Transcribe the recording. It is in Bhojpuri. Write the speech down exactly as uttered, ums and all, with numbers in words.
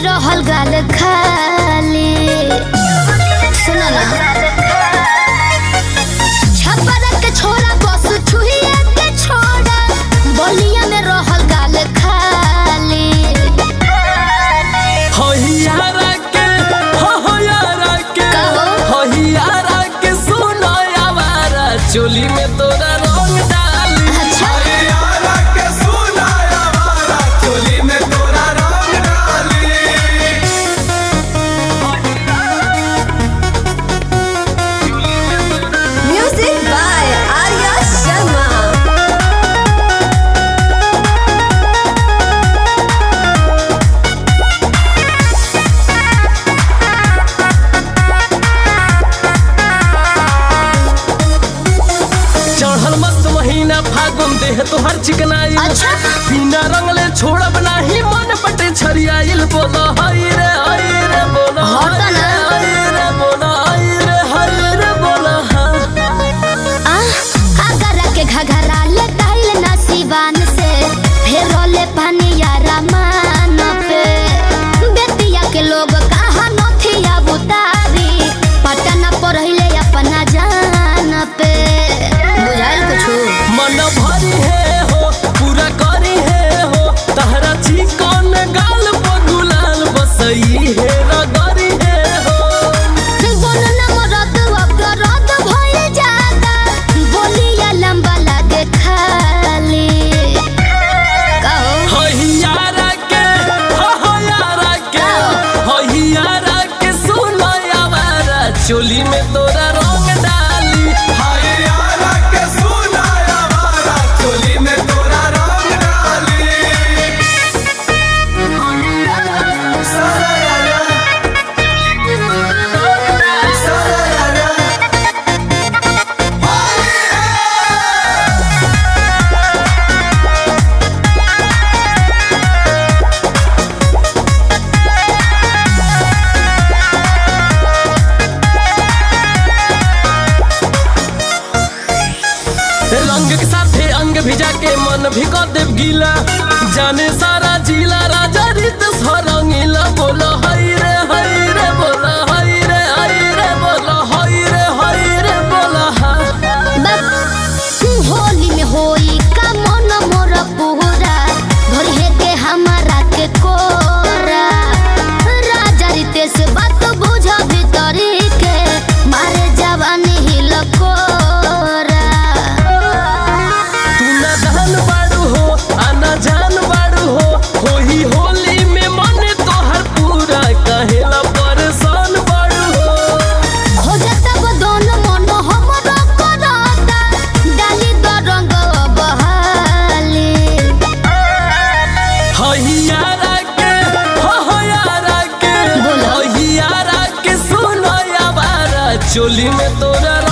रहल गाल खाली सुना ना छपरा के छोरा बस छुहिया के छोड़ा बोलिया में रहल गाल खाली होहियारा के होहियारा के होहियारा के सुनो आवारा चोली में तोरा रंग डाली होहियारा के सुनो आवारा चोली में तोरा रंग डाली Music by Arya Sharma. चढ़ल मस्त महीना फागुन देह तोहर चिकनाई अच्छा बिना रंगले छोड़ब नाही मन बटे छरियाइल बोला हाय रे हाय रे बोला हटा ना। हाय रे बोला हाय रे हाय रे बोला हाँ। आ आगरा के घघरा ले टाइल ना सिवान से फेरोले पानी यारा मान पे बेतिया के लोग कहा नथिया बुतारी पटना पढ़ले अपना जान पे बुझाइल कुछु मन भरी है हो पूरा करी है हो तहरा चिकन गाल बगुलाल बसई है रगरी है हो बोल ना मरद अपराध भइल जाता बोलिया लंबा लागे खाली कहो होहियारा के होहियारा के होहियारा के सुनो आवारा चोली में तोरा रंग डाली होहियारा के सुनो आवारा चोली में तोरा रंग डाली सरारा सरारा रंग के साथे अंग भिजा के मन भी कर देव गीला जाने सारा जिला राजा रित रंगीला बोलो हाय रे हाय रे बोला हाय रे हाय रे बोला हाय रे हाय रे बोला हाँ। बस होली में होई का मन मोर पूरा भरिहे के हमारा के कोरा राजा रितेश बात बुझ भीतरी के मारे जवानी हिल कोरा तू ना जान बाड़ू हो आना जान बाड़ू हो होही होली में मन तोहर पूरा कहेला परेशान बाड़ू हो खोजता बदन मन हमरो करता डाली द रंग बहाली होहियारा के होहियारा के बोलो। होहियारा के सुनो आवारा चोली में तोरा